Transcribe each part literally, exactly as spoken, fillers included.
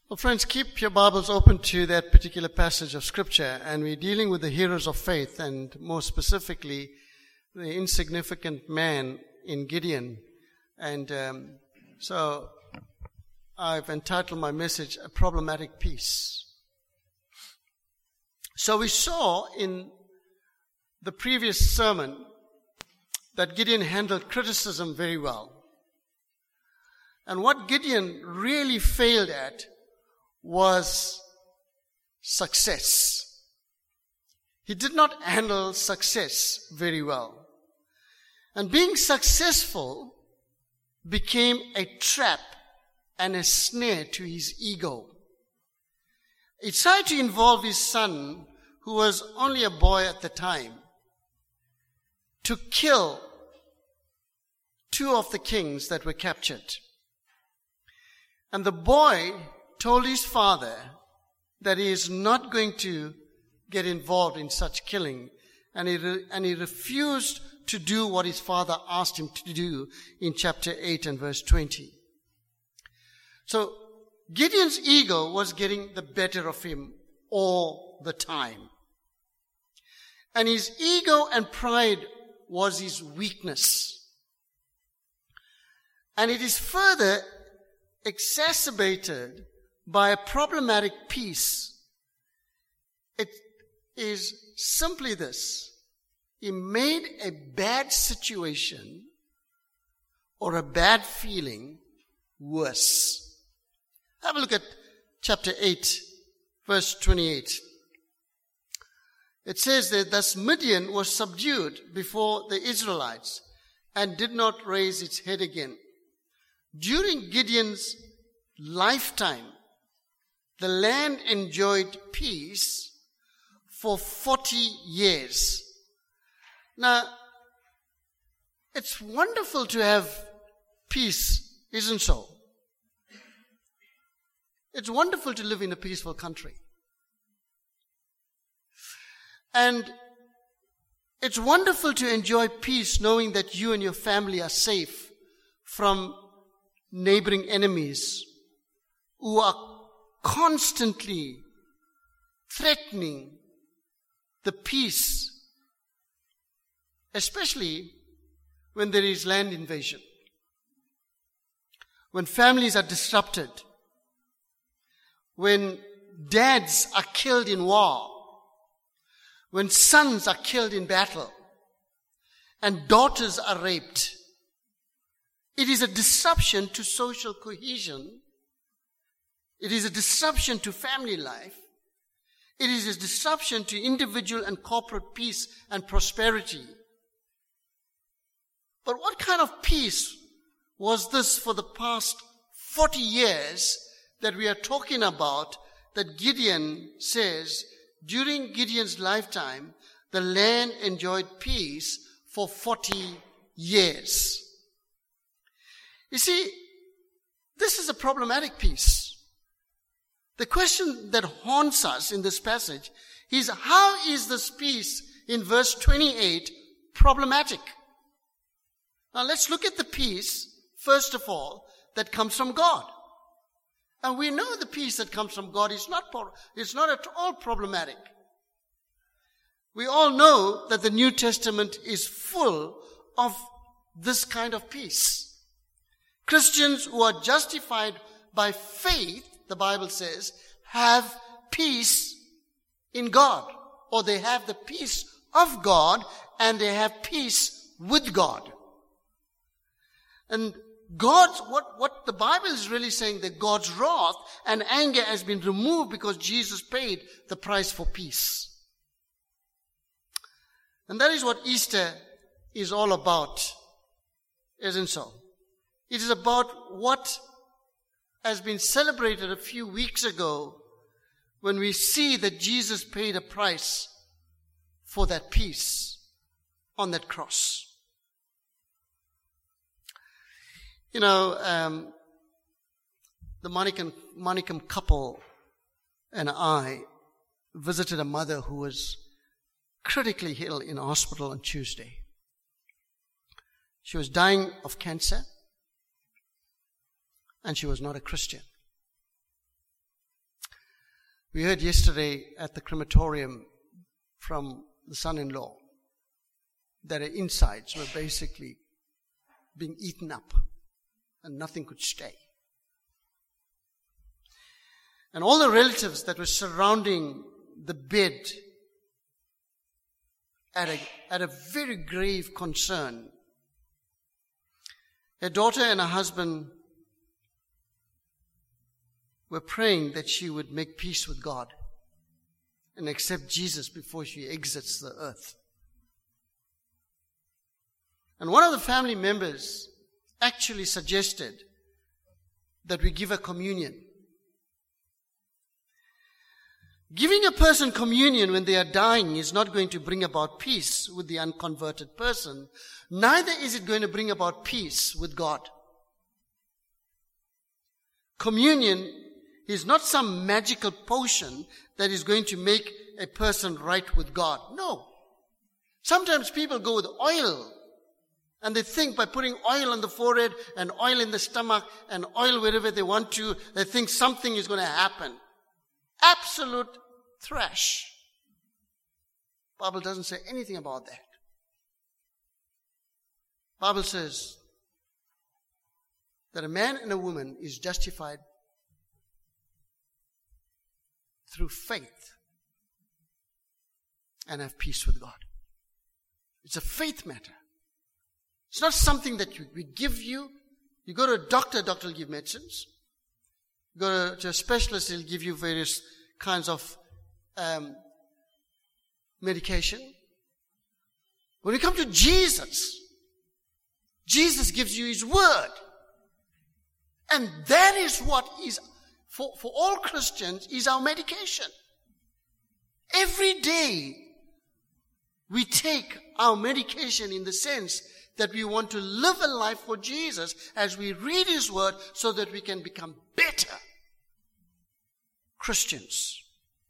Well, friends, keep your Bibles open to that particular passage of Scripture, and we're dealing with the heroes of faith, and more specifically, the insignificant man in Gideon. And um, so I've entitled my message, A Problematic Peace. So we saw in the previous sermon that Gideon handled criticism very well. And what Gideon really failed at was success. He did not handle success very well. And being successful became a trap and a snare to his ego. He tried to involve his son, who was only a boy at the time, to kill two of the kings that were captured. And the boy told his father that he is not going to get involved in such killing, and he, re- and he refused to do what his father asked him to do in chapter eight and verse twenty. So Gideon's ego was getting the better of him all the time. And his ego and pride was his weakness. And it is further exacerbated by a problematic peace. It is simply this: he made a bad situation or a bad feeling worse. Have a look at chapter eight, verse twenty-eight. It says that thus Midian was subdued before the Israelites and did not raise its head again. During Gideon's lifetime, the land enjoyed peace for forty years. Now, it's wonderful to have peace, isn't so? It's wonderful to live in a peaceful country. And it's wonderful to enjoy peace knowing that you and your family are safe from neighboring enemies who are constantly threatening the peace, especially when there is land invasion, when families are disrupted, when dads are killed in war, when sons are killed in battle, and daughters are raped. It is a disruption to social cohesion. It is a disruption to family life. It is a disruption to individual and corporate peace and prosperity. But what kind of peace was this for the past forty years that we are talking about, that Gideon says, during Gideon's lifetime, the land enjoyed peace for forty years. You see, this is a problematic peace. The question that haunts us in this passage is, how is this peace in verse twenty-eight problematic? Now let's look at the peace, first of all, that comes from God. And we know the peace that comes from God is not, is not at all problematic. We all know that the New Testament is full of this kind of peace. Christians who are justified by faith, the Bible says, have peace in God, or they have the peace of God, and they have peace with God. And God's, what, what the Bible is really saying, that God's wrath and anger has been removed because Jesus paid the price for peace. And that is what Easter is all about, isn't so? It is about what has been celebrated a few weeks ago when we see that Jesus paid a price for that peace on that cross. You know, um, the Monicum, Monicum couple and I visited a mother who was critically ill in a hospital on Tuesday. She was dying of cancer, and she was not a Christian. We heard yesterday at the crematorium from the son-in-law that her insides were basically being eaten up and nothing could stay. And all the relatives that were surrounding the bed had a, had a very grave concern. Her daughter and her husband were praying that she would make peace with God and accept Jesus before she exits the earth. And one of the family members actually suggested that we give her communion. Giving a person communion when they are dying is not going to bring about peace with the unconverted person. Neither is it going to bring about peace with God. Communion is not some magical potion that is going to make a person right with God. No. Sometimes people go with oil and they think by putting oil on the forehead and oil in the stomach and oil wherever they want to, they think something is going to happen. Absolute trash. The Bible doesn't say anything about that. The Bible says that a man and a woman is justified through faith and have peace with God. It's a faith matter. It's not something that you, we give you. You go to a doctor, doctor will give medicines. You go to a specialist, he'll give you various kinds of um, medication. When you come to Jesus, Jesus gives you His Word. And that is what is, for, for all Christians, is our medication. Every day, we take our medication in the sense that we want to live a life for Jesus as we read His Word so that we can become better Christians.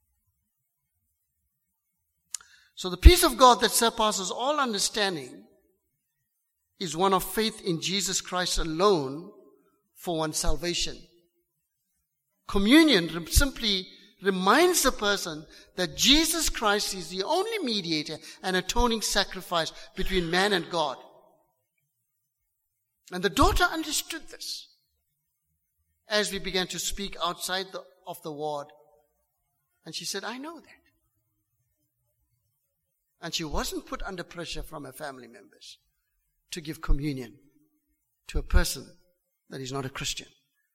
So the peace of God that surpasses all understanding is one of faith in Jesus Christ alone for one's salvation. Communion simply reminds the person that Jesus Christ is the only mediator and atoning sacrifice between man and God. And the daughter understood this as we began to speak outside the, of the ward. And she said, I know that. And she wasn't put under pressure from her family members to give communion to a person that is not a Christian.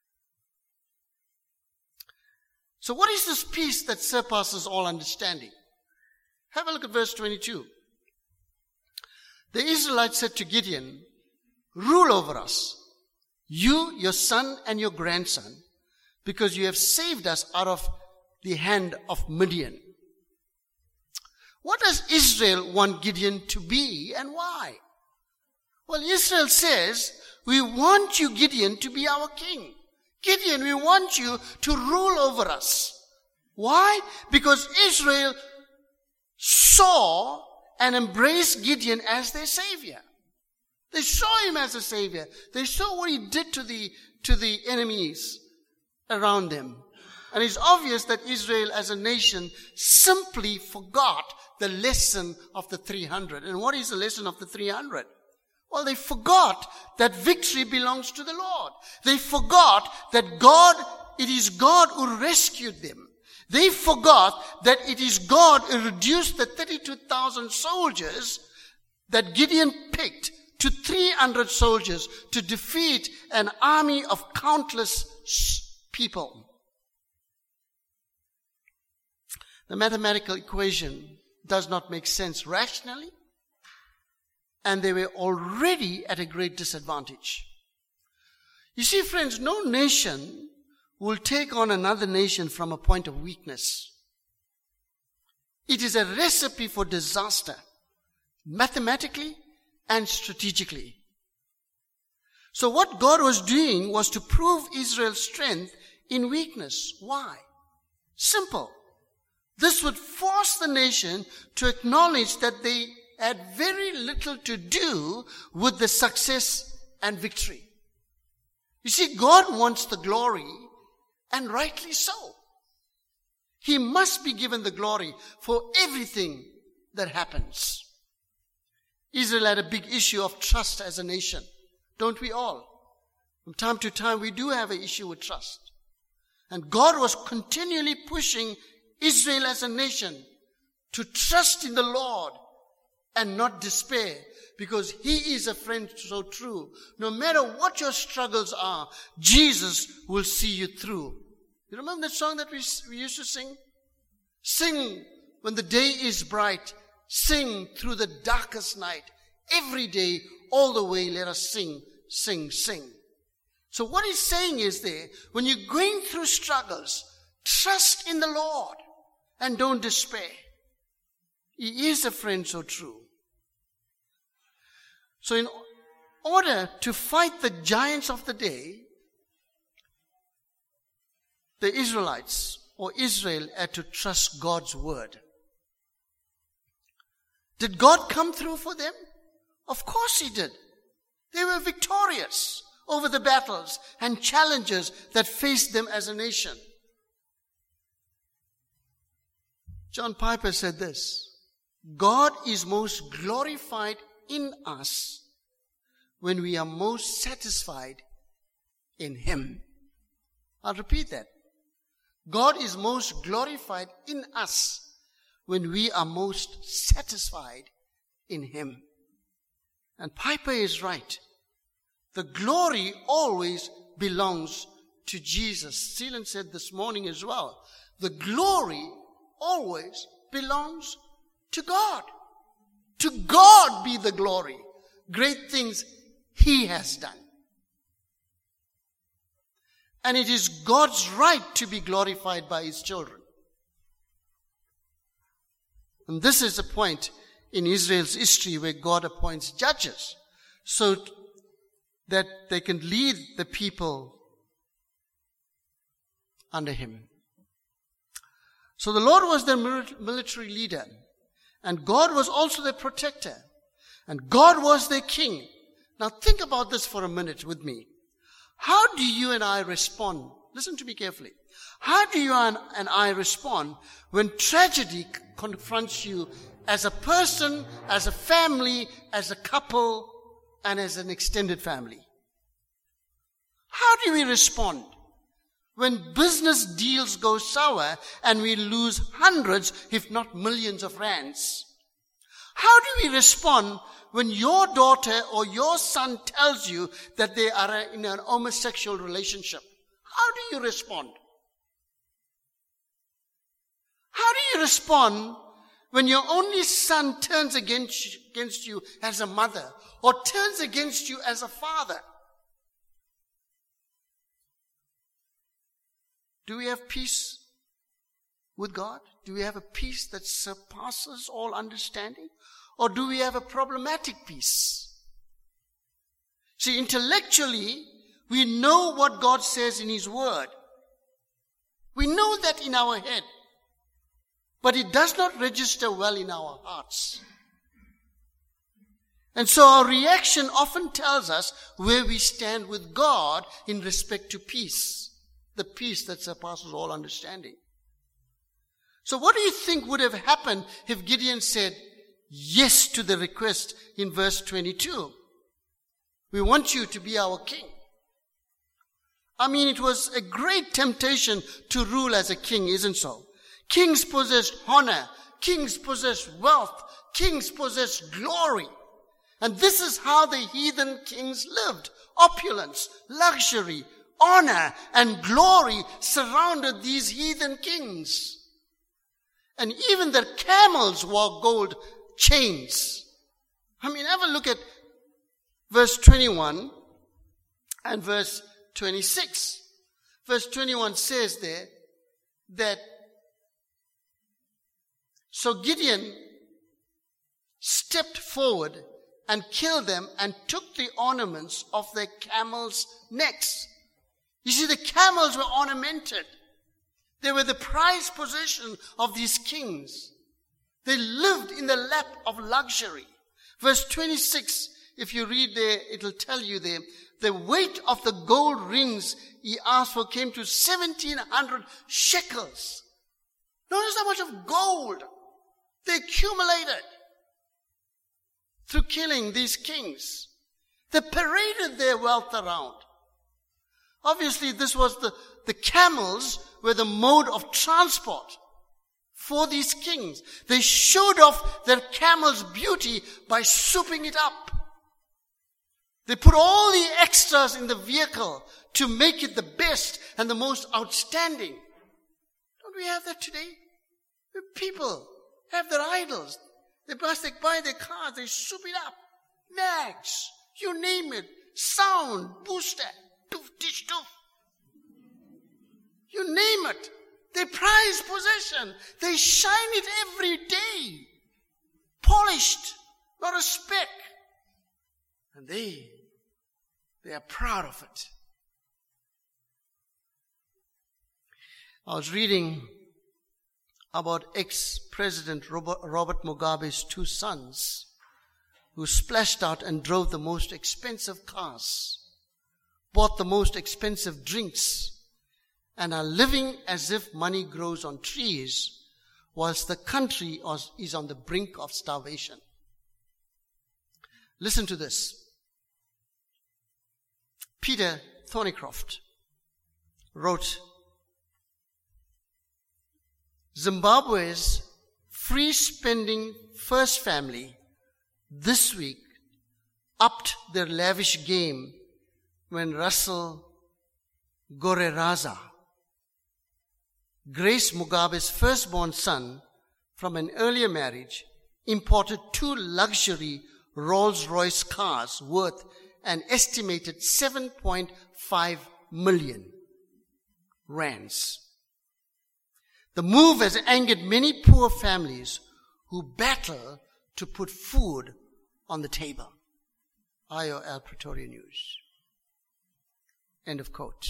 So what is this peace that surpasses all understanding? Have a look at verse twenty-two. The Israelites said to Gideon, rule over us, you, your son, and your grandson, because you have saved us out of the hand of Midian. What does Israel want Gideon to be and why? Well, Israel says, we want you, Gideon, to be our king. Gideon, we want you to rule over us. Why? Because Israel saw and embraced Gideon as their savior. They saw him as a savior. They saw what he did to the, to the enemies around them. And it's obvious that Israel as a nation simply forgot the lesson of the three hundred. And what is the lesson of the three hundred? Well, they forgot that victory belongs to the Lord. They forgot that God, it is God who rescued them. They forgot that it is God who reduced the thirty-two thousand soldiers that Gideon picked to three hundred soldiers to defeat an army of countless people. The mathematical equation does not make sense rationally, and they were already at a great disadvantage. You see, friends, no nation will take on another nation from a point of weakness. It is a recipe for disaster, mathematically and strategically. So what God was doing was to prove Israel's strength in weakness. Why? Simple. This would force the nation to acknowledge that they had very little to do with the success and victory. You see, God wants the glory, and rightly so. He must be given the glory for everything that happens. Israel had a big issue of trust as a nation. Don't we all? From time to time, we do have an issue with trust. And God was continually pushing Israel as a nation to trust in the Lord and not despair, because He is a friend so true. No matter what your struggles are, Jesus will see you through. You remember that song that we, we used to sing? Sing when the day is bright. Sing through the darkest night. Every day, all the way, let us sing, sing, sing. So what he's saying is there, when you're going through struggles, trust in the Lord and don't despair. He is a friend so true. So in order to fight the giants of the day, the Israelites or Israel had to trust God's word. Did God come through for them? Of course He did. They were victorious over the battles and challenges that faced them as a nation. John Piper said this: God is most glorified in us when we are most satisfied in Him. I'll repeat that. God is most glorified in us when we are most satisfied in Him. And Piper is right. The glory always belongs to Jesus. Seelan said this morning as well, the glory always belongs to God. To God be the glory. Great things He has done. And it is God's right to be glorified by His children. And this is a point in Israel's history where God appoints judges so that they can lead the people under Him. So the Lord was their military leader, and God was also their protector, and God was their king. Now think about this for a minute with me. How do you and I respond? Listen to me carefully. How do you and I respond when tragedy confronts you as a person, as a family, as a couple, and as an extended family? How do we respond when business deals go sour and we lose hundreds, if not millions of rands? How do we respond when your daughter or your son tells you that they are in an homosexual relationship? How do you respond? How do you respond when your only son turns against, against you as a mother or turns against you as a father? Do we have peace with God? Do we have a peace that surpasses all understanding? Or do we have a problematic peace? See, intellectually, we know what God says in His Word. We know that in our head. But it does not register well in our hearts. And so our reaction often tells us where we stand with God in respect to peace. The peace that surpasses all understanding. So what do you think would have happened if Gideon said yes to the request in verse twenty-two? We want you to be our king. I mean, it was a great temptation to rule as a king, isn't so? Kings possess honor. Kings possess wealth. Kings possess glory. And this is how the heathen kings lived. Opulence, luxury, honor, and glory surrounded these heathen kings. And even their camels wore gold chains. I mean, have a look at verse twenty-one and verse twenty-six. Verse twenty-one says there that so Gideon stepped forward and killed them and took the ornaments of their camels' necks. You see, the camels were ornamented. They were the prized possession of these kings. They lived in the lap of luxury. Verse twenty-six, if you read there, it'll tell you there, the weight of the gold rings he asked for came to seventeen hundred shekels. Notice how much of gold they accumulated through killing these kings. They paraded their wealth around. Obviously, this was the, the camels were the mode of transport for these kings. They showed off their camel's beauty by souping it up. They put all the extras in the vehicle to make it the best and the most outstanding. Don't we have that today? The people have their idols. They buy, they buy their cars, they soup it up. Mags, you name it. Sound, booster, doof, dish, doof. You name it. They prize possession. They shine it every day. Polished, not a speck. And they, they are proud of it. I was reading about ex-President Robert, Robert Mugabe's two sons who splashed out and drove the most expensive cars, bought the most expensive drinks, and are living as if money grows on trees, whilst the country is on the brink of starvation. Listen to this. Peter Thornycroft wrote, Zimbabwe's free-spending first family this week upped their lavish game when Russell Goreraza, Grace Mugabe's firstborn son from an earlier marriage, imported two luxury Rolls-Royce cars worth an estimated seven point five million rands. The move has angered many poor families who battle to put food on the table. I O L Pretoria News. End of quote.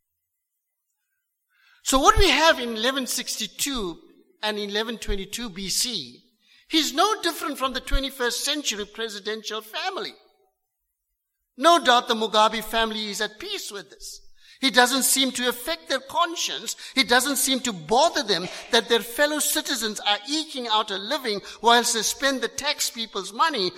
So what we have in eleven sixty-two and eleven twenty-two B C is no different from the twenty-first century presidential family. No doubt the Mugabe family is at peace with this. It doesn't seem to affect their conscience. It doesn't seem to bother them that their fellow citizens are eking out a living whilst they spend the tax people's money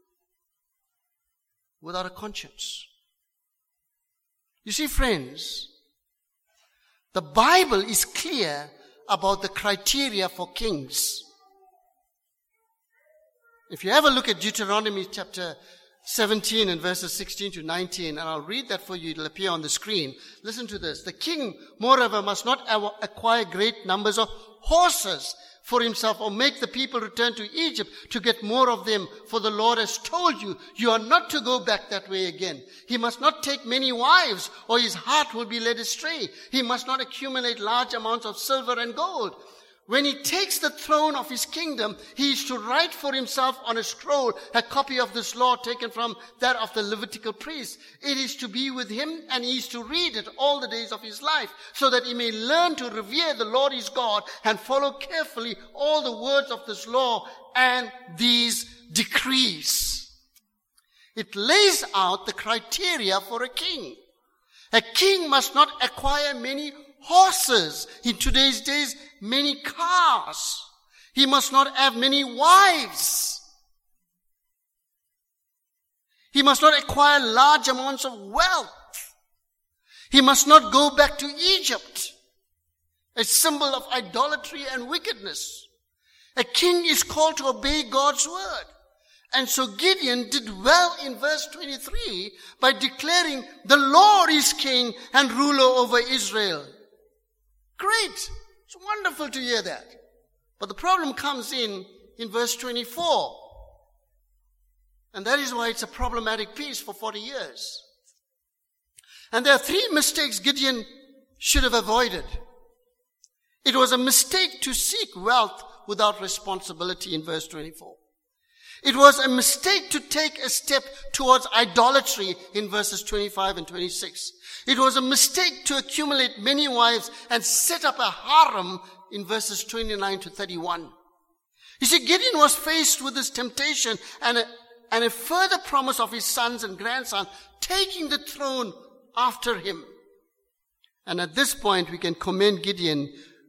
without a conscience. You see, friends, the Bible is clear about the criteria for kings. If you have a look at Deuteronomy chapter seventeen and verses sixteen to nineteen, and I'll read that for you, it'll appear on the screen. Listen to this. The king, moreover, must not acquire great numbers of horses for himself or make the people return to Egypt to get more of them, for the Lord has told you, you are not to go back that way again. He must not take many wives or his heart will be led astray. He must not accumulate large amounts of silver and gold. When he takes the throne of his kingdom, he is to write for himself on a scroll a copy of this law taken from that of the Levitical priest. It is to be with him and he is to read it all the days of his life so that he may learn to revere the Lord his God and follow carefully all the words of this law and these decrees. It lays out the criteria for a king. A king must not acquire many horses. In today's days, many cars. He must not have many wives. He must not acquire large amounts of wealth. He must not go back to Egypt, a symbol of idolatry and wickedness. A king is called to obey God's word. And so Gideon did well in verse twenty-three by declaring, the Lord is king and ruler over Israel. Great. It's wonderful to hear that. But the problem comes in, in verse twenty-four. And that is why it's a problematic piece for forty years. And there are three mistakes Gideon should have avoided. It was a mistake to seek wealth without responsibility in verse twenty-four. It was a mistake to take a step towards idolatry in verses twenty-five and twenty-six. It was a mistake to accumulate many wives and set up a harem in verses twenty-nine to thirty-one. You see, Gideon was faced with this temptation and a, and a further promise of his sons and grandsons taking the throne after him. And at this point, we can commend Gideon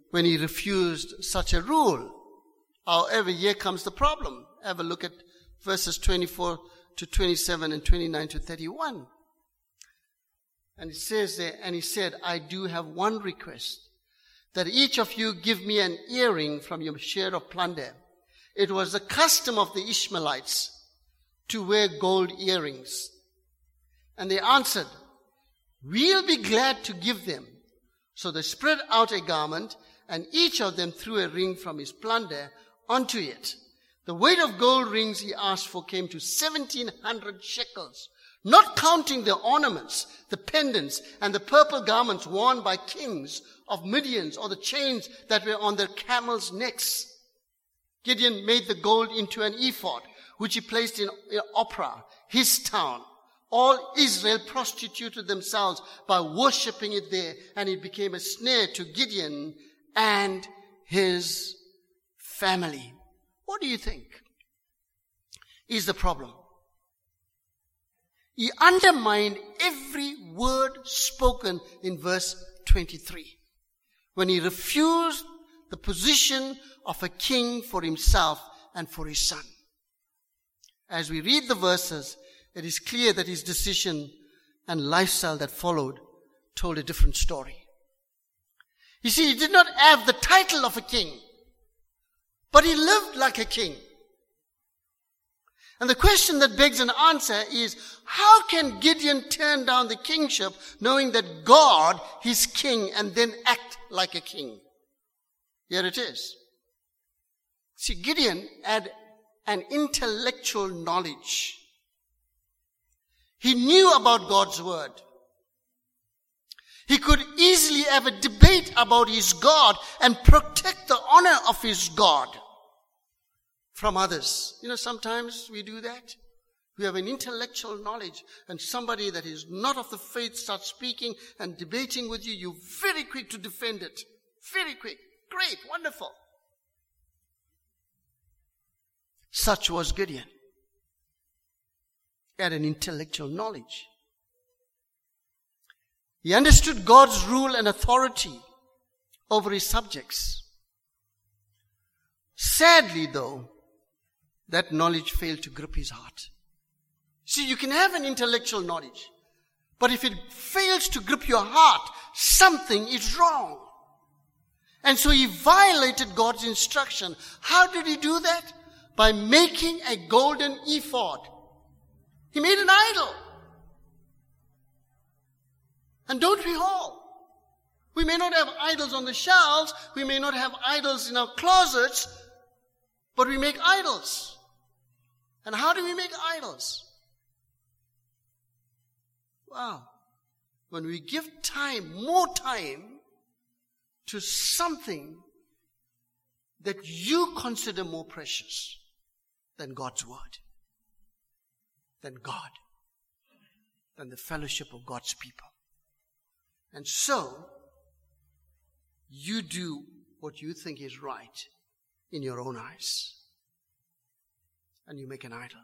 when he refused such a rule. However, here comes the problem. Have a look at verses twenty-four to twenty-seven and twenty-nine to thirty-one. And it says there, and he said, I do have one request, that each of you give me an earring from your share of plunder. It was the custom of the Ishmaelites to wear gold earrings. And they answered, we'll be glad to give them. So they spread out a garment, and each of them threw a ring from his plunder onto it. The weight of gold rings he asked for came to seventeen hundred shekels, not counting the ornaments, the pendants, and the purple garments worn by kings of Midian, or the chains that were on their camels' necks. Gideon made the gold into an ephod, which he placed in Ophrah, his town. All Israel prostituted themselves by worshipping it there, and it became a snare to Gideon and his family. What do you think is the problem? He undermined every word spoken in verse twenty-three when he refused the position of a king for himself and for his son. As we read the verses, it is clear that his decision and lifestyle that followed told a different story. You see, he did not have the title of a king, but he lived like a king. And the question that begs an answer is, how can Gideon turn down the kingship knowing that God is king and then act like a king? Here it is. See, Gideon had an intellectual knowledge. He knew about God's word. He could easily have a debate about his God and protect the honor of his God from others. You know, sometimes we do that. We have an intellectual knowledge, and somebody that is not of the faith starts speaking and debating with you, you're very quick to defend it. Very quick. Great. Wonderful. Such was Gideon. He had an intellectual knowledge. He understood God's rule and authority over his subjects. Sadly, though, that knowledge failed to grip his heart. See, you can have an intellectual knowledge, but if it fails to grip your heart, something is wrong. And so he violated God's instruction. How did he do that? By making a golden ephod. He made an idol. And don't we all? We may not have idols on the shelves, we may not have idols in our closets, but we make idols. And how do we make idols? Wow. When we give time, more time, to something that you consider more precious than God's word, than God, than the fellowship of God's people. And so, you do what you think is right in your own eyes. And you make an idol.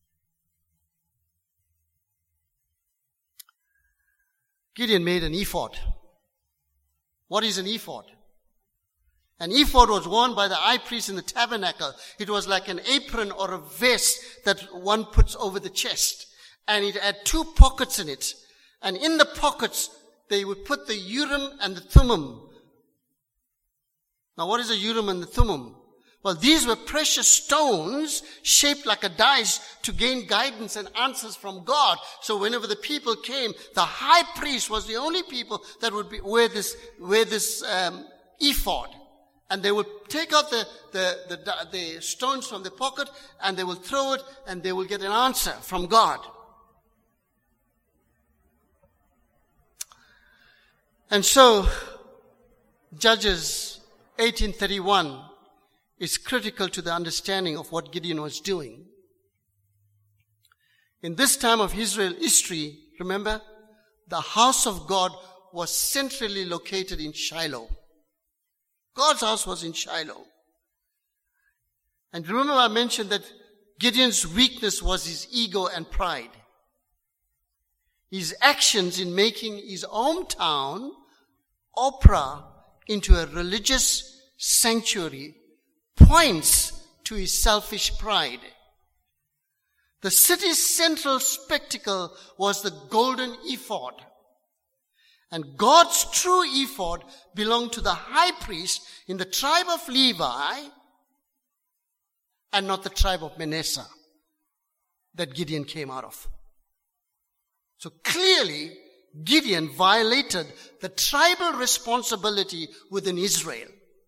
Gideon made an ephod. What is an ephod? An ephod was worn by the high priest in the tabernacle. It was like an apron or a vest that one puts over the chest. And it had two pockets in it. And in the pockets, they would put the Urim and the Thummim. Now, what is the Urim and the Thummim? Well, these were precious stones shaped like a dice to gain guidance and answers from God. So whenever the people came, the high priest was the only people that would be, wear this, wear this um, ephod. And they would take out the, the, the, the stones from the pocket and they will throw it and they will get an answer from God. And so, Judges eighteen thirty-one is critical to the understanding of what Gideon was doing. In this time of Israel history, remember, the house of God was centrally located in Shiloh. God's house was in Shiloh. And remember I mentioned that Gideon's weakness was his ego and pride. His actions in making his hometown, Ophrah, into a religious sanctuary points to his selfish pride. The city's central spectacle was the golden ephod. And God's true ephod belonged to the high priest in the tribe of Levi and not the tribe of Manasseh that Gideon came out of. So clearly, Gideon violated the tribal responsibility within Israel.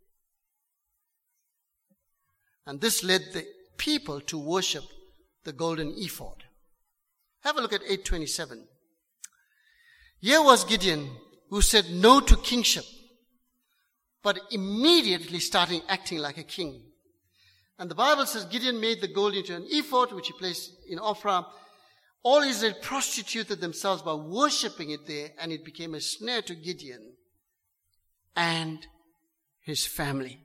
And this led the people to worship the golden ephod. Have a look at eight twenty-seven. Here was Gideon, who said no to kingship, but immediately starting acting like a king. And the Bible says Gideon made the gold into an ephod, which he placed in Ophrah. All Israel prostituted themselves by worshipping it there, and it became a snare to Gideon and his family.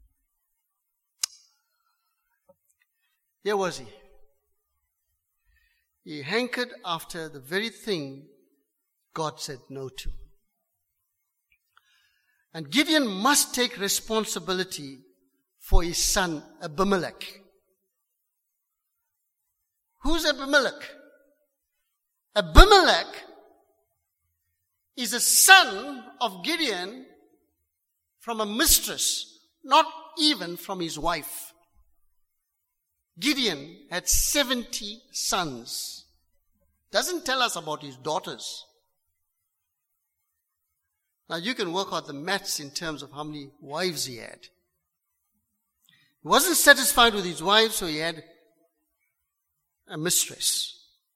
Here was he. He hankered after the very thing God said no to. And Gideon must take responsibility for his son Abimelech. Who's Abimelech? Abimelech is a son of Gideon from a mistress, not even from his wife. Gideon had seventy sons. Doesn't tell us about his daughters. Now you can work out the maths in terms of how many wives he had. He wasn't satisfied with his wives, so he had a mistress.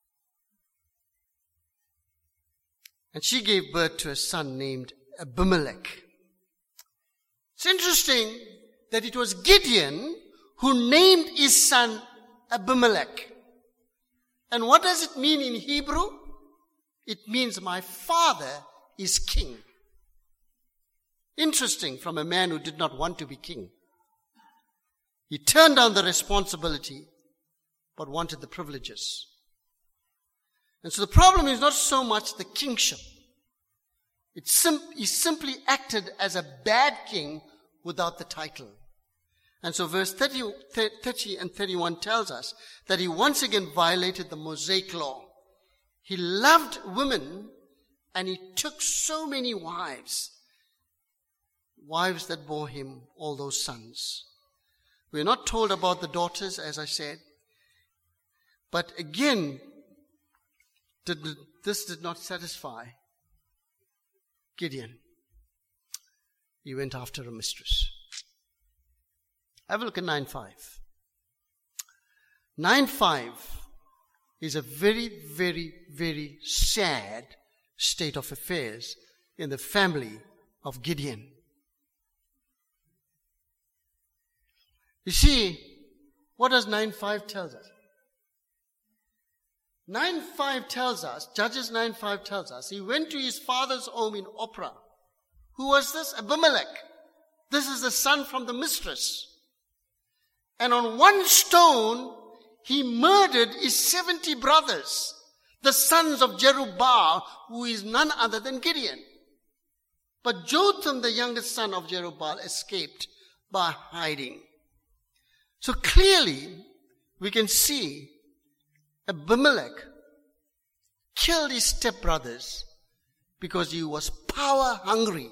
And she gave birth to a son named Abimelech. It's interesting that it was Gideon who named his son Abimelech. And what does it mean in Hebrew? It means my father is king. Interesting, from a man who did not want to be king. He turned down the responsibility, but wanted the privileges. And so the problem is not so much the kingship. It's sim- he simply acted as a bad king without the title. And so verse thirty, thirty and thirty-one tells us that he once again violated the Mosaic law. He loved women and he took so many wives. Wives that bore him all those sons. We're not told about the daughters, as I said. But again, did, this did not satisfy Gideon. He went after a mistress. Have a look at nine five. nine five is a very, very, very sad state of affairs in the family of Gideon. You see, what does nine five tell us? nine five tells us, Judges nine five tells us, he went to his father's home in Ophrah. Who was this? Abimelech. This is the son from the mistress. And on one stone, he murdered his seventy brothers, the sons of Jerubbaal, who is none other than Gideon. But Jotham, the youngest son of Jerubbaal, escaped by hiding. So clearly, we can see Abimelech killed his stepbrothers because he was power hungry.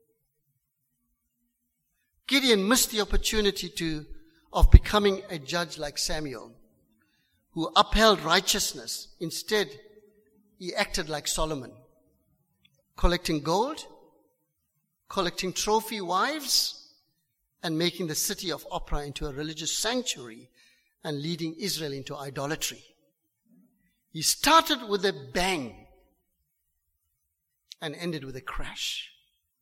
Gideon missed the opportunity to of becoming a judge like Samuel, who upheld righteousness. Instead, he acted like Solomon, collecting gold, collecting trophy wives, and making the city of Ophrah into a religious sanctuary and leading Israel into idolatry. He started with a bang and ended with a crash.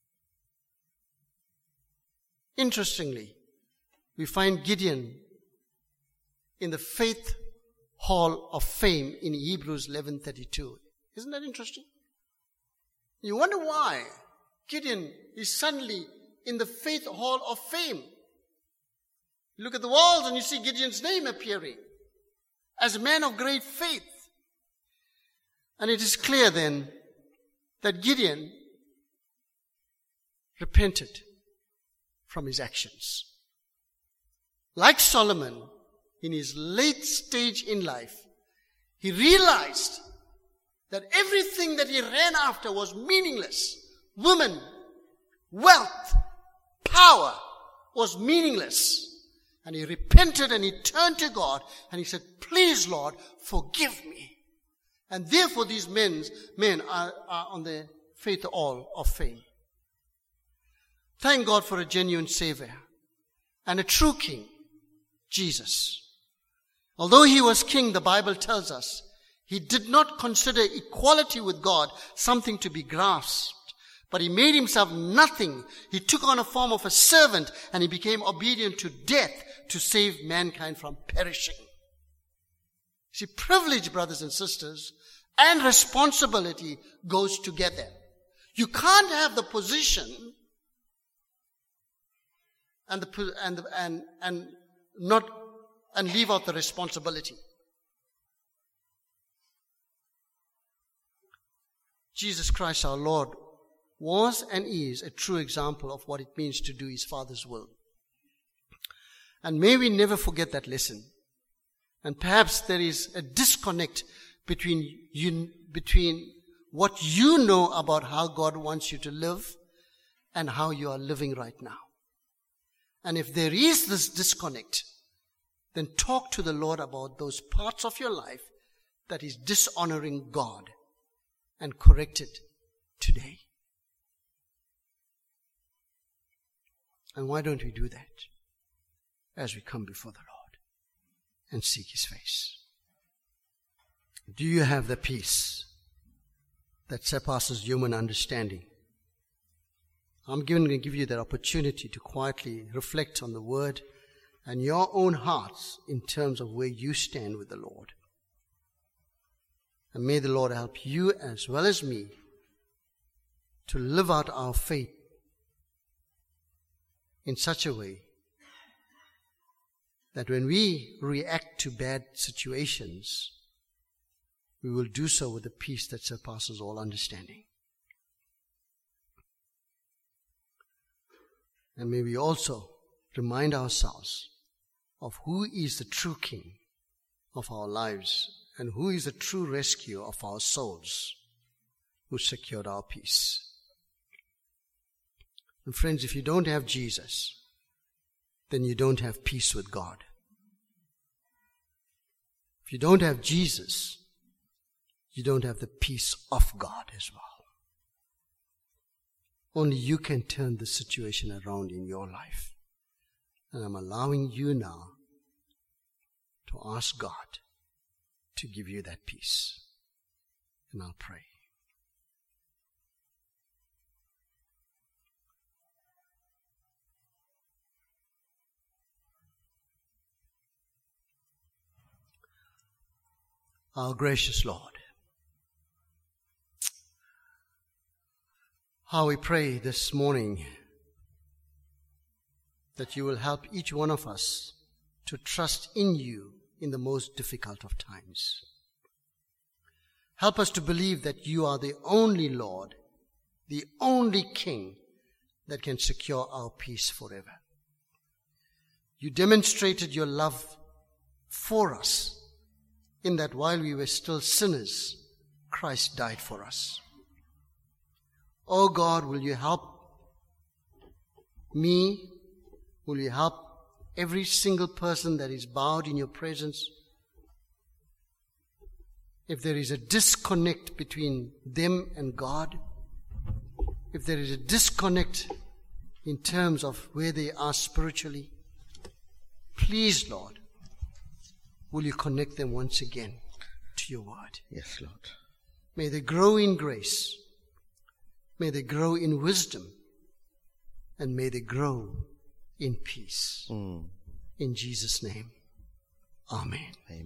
Interestingly, we find Gideon in the Faith Hall of Fame in Hebrews eleven thirty-two. Isn't that interesting? You wonder why Gideon is suddenly in the Faith Hall of Fame. You look at the walls and you see Gideon's name appearing as a man of great faith. And it is clear then that Gideon repented. from his actions. Like Solomon, in his late stage in life, he realized that everything that he ran after was meaningless. Women, wealth, power was meaningless. And he repented and he turned to God and he said, please, Lord, forgive me. And therefore these men, men are, are on the faith hall of fame. Thank God for a genuine Savior and a true King, Jesus. Although he was king, the Bible tells us, he did not consider equality with God something to be grasped, but he made himself nothing. He took on a form of a servant and he became obedient to death to save mankind from perishing. See, privilege, brothers and sisters, and responsibility goes together. You can't have the position and the and and and not and leave out the responsibility. Jesus Christ our Lord was and is a true example of what it means to do his Father's will. And may we never forget that lesson. And perhaps there is a disconnect between you, between what you know about how God wants you to live and how you are living right now. And if there is this disconnect, then talk to the Lord about those parts of your life that is dishonoring God and correct it today. And why don't we do that as we come before the Lord and seek his face? Do you have the peace that surpasses human understanding? I'm going to give you that opportunity to quietly reflect on the word and your own hearts in terms of where you stand with the Lord. And may the Lord help you as well as me to live out our faith in such a way that when we react to bad situations, we will do so with a peace that surpasses all understanding. And may we also remind ourselves of who is the true King of our lives and who is the true rescuer of our souls, who secured our peace. And friends, if you don't have Jesus, then you don't have peace with God. If you don't have Jesus, you don't have the peace of God as well. Only you can turn the situation around in your life. And I'm allowing you now to ask God to give you that peace. And I'll pray. Our gracious Lord, how we pray this morning that you will help each one of us to trust in you in the most difficult of times. Help us to believe that you are the only Lord, the only King that can secure our peace forever. You demonstrated your love for us in that while we were still sinners, Christ died for us. Oh God, will you help me? Will you help every single person that is bowed in your presence? If there is a disconnect between them and God, if there is a disconnect in terms of where they are spiritually, please, Lord, will you connect them once again to your word? Yes, Lord. May they grow in grace. May they grow in wisdom. And may they grow in peace. Mm. In Jesus' name, amen. Amen.